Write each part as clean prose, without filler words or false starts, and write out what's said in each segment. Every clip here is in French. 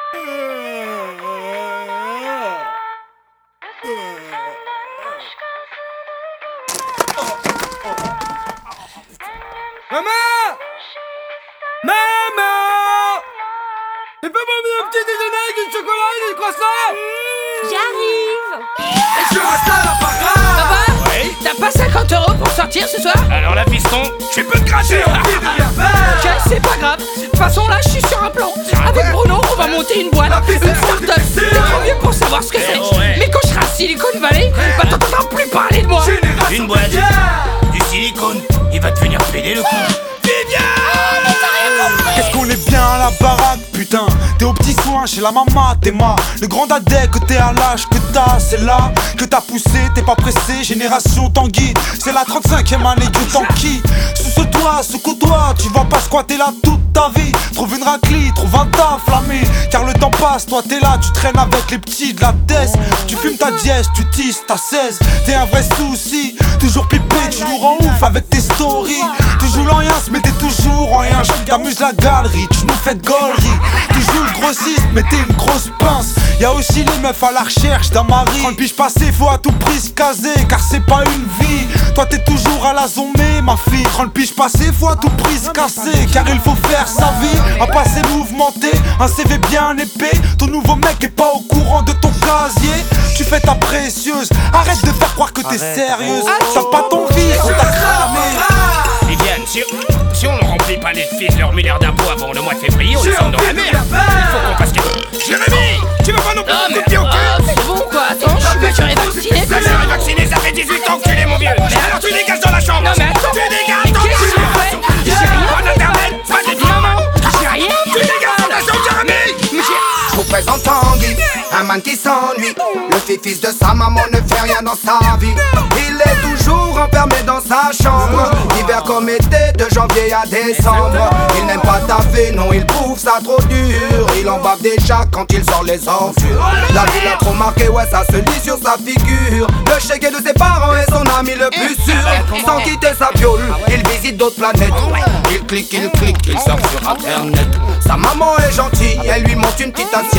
Maman! Maman! Tu peux m'emmener un petit déjeuner avec du chocolat et du croissant? J'arrive. Je reste à la parade! Papa, ouais, t'as pas 50 € pour sortir ce soir? Alors là, fiston, tu peux te cracher. Ok, c'est pas grave. De toute façon, là, je suis sur un plan. Avec Bruno, on va monter une boîte, une start-up. T'es trop vieux pour savoir ce que c'est. ouais. Mais quand je serai à Silicon Valley, bah t'entendras plus parler de moi. Une boîte, du silicone, il va te venir péder le cou. Qu'est-ce qu'on est bien à la baraque, putain. T'es au petit soin chez la maman, t'es le grand dadais que t'es à l'âge que t'as. C'est là que t'as poussé, t'es pas pressé. Génération Tanguy, c'est la 35e année que Tanguy. Sous ce toit, ce côtoie, tu vas pas squatter là toute ta vie. Trouve une raclie, trouve un taf flammé. Car le temps passe, toi t'es là, tu traînes avec les petits de la tête. Tu fumes ta dièse, tu tisses ta 16. T'es un vrai souci, toujours pipé, toujours en ouf avec tes stories. Tu joues l'en mais t'es toujours en rien. T'amuses la galerie, tu nous fais de gaulerie. Tu joues le grossiste, mais t'es une grosse pince. Y'a aussi les meufs à la recherche d'un mari. 30 piges passées, faut à tout prix se caser, car c'est pas une vie. Toi t'es toujours à la zombie, ma fille. 30 piges passées, faut à tout prix se casser, car il faut faire sa vie. Un passé mouvementé, un CV bien épais. Ton nouveau mec est pas au courant de ton casier. Tu fais ta précieuse, arrête de faire croire que t'es sérieuse. T'as pas ton vice, on t'a cramé. Viviane, si on ne remplit pas les fils leur milliard d'impôts avant le mois de février, on descend dans la merde. Il faut qu'on fasse quelque chose. Jérémy, tu veux pas non plus un coup de pied au cul? C'est bon quoi, attends, je suis vacciné. Ça, je suis vacciné, ça fait 18 ans que tu l'es, mon vieux. Alors tu dégages dans la chambre. Non mais attends, Tu dégages dans qu'est-ce que la je fais? chambre. J'ai rien. En internet, pas de Maman, j'ai rien. Tu dégages dans la chambre, Jérémy. Je vous présente Tanguy, un man qui s'ennuie. Le fils de sa maman ne fait rien dans sa vie. Il est toujours enfermé dans sa chambre, hiver comme été, de janvier à décembre. Il n'aime pas taffer, non il trouve ça trop dur. Il en bave déjà quand il sort les ordures. La vie l'a trop marqué, ouais ça se lit sur sa figure. Le chégué de ses parents est son ami le plus sûr. Sans quitter sa piole, il visite d'autres planètes. Il clique, il sort sur internet. Sa maman est gentille, elle lui monte une petite assiette.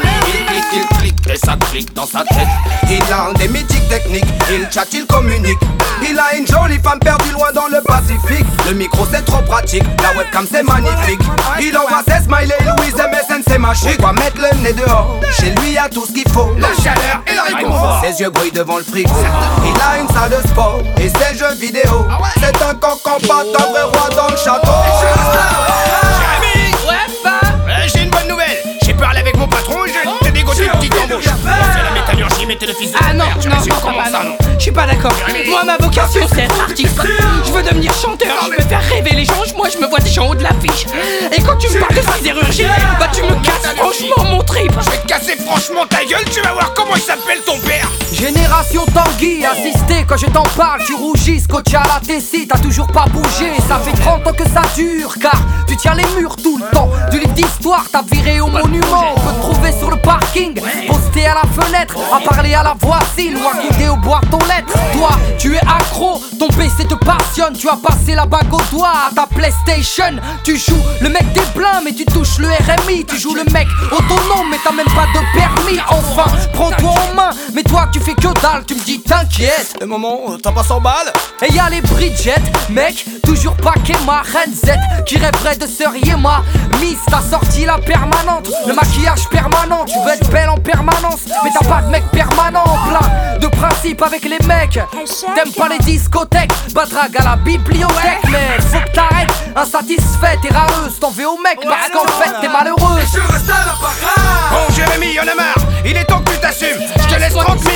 Il clique, et ça clique dans sa tête. Il a des mythiques techniques, il chatte, il communique. Il a une jolie femme perdue loin dans le Pacifique. Le micro c'est trop pratique, la webcam c'est magnifique. Il envoie ses smileys, Louise MSN c'est magique. On va mettre le nez dehors, chez lui y a tout ce qu'il faut. La chaleur et le réconfort. Ses yeux brillent devant le frigo. Il a une salle de sport et ses jeux vidéo. C'est un cancan pas un vrai roi dans le château. Jérémy, Ouais, papa. j'ai une bonne nouvelle. J'ai parlé avec mon patron et je vais te dégoter une petite embauche. C'est la métallurgie, mais t'es le fils de Ah ton non, père. Tu non, m'as su non, comment papa, ça, non. Je suis pas d'accord. Moi, ma vocation, c'est être artiste. Je veux devenir chanteur, je veux faire rêver les gens. Moi, je me vois déjà en haut de l'affiche. Et quand tu me parles de sidérurgie, bah tu me casses franchement mon trip. Je vais te casser franchement ta gueule, tu vas voir comment il s'appelle ton père. Génération Tanguy, assisté quand je t'en parle, tu rougis, scotché à la tessie, t'as toujours pas bougé, ça fait 30 ans que ça dure, car tu tiens les murs tout le temps. Du livre d'histoire, t'as viré au monument, on peut te trouver sur le parking, posté à la fenêtre, à parler à la voisine ou à goûter aux boîtes aux lettres. Toi, tu es accro, ton PC te passionne, tu as passé la bague au doigt à ta PlayStation. Tu joues le mec des blindes, mais tu touches le RMI, tu joues le mec autonome, mais t'as même pas de permis. Enfin, prends-toi en main, mais toi tu fais que dalle, tu me dis t'inquiète. Et maman, t'as pas 100 balles? Et y'a les Bridget, mec, toujours pas qu'Emma Renzet, qui rêverait de se Yema. Miss, t'as sorti la permanente, le maquillage permanent, tu veux être belle en permanence, mais t'as pas de mec permanent, plein de principes avec les mecs. T'aimes pas les discothèques, badrague à la bibliothèque, mais faut que t'arrêtes, insatisfait, t'es rareuse, t'en veux au mec, parce qu'en fait t'es malheureuse. Je reste à la parade. Bon, Jérémy, y'en a marre. Il est temps que tu t'assumes. Je te laisse 30 000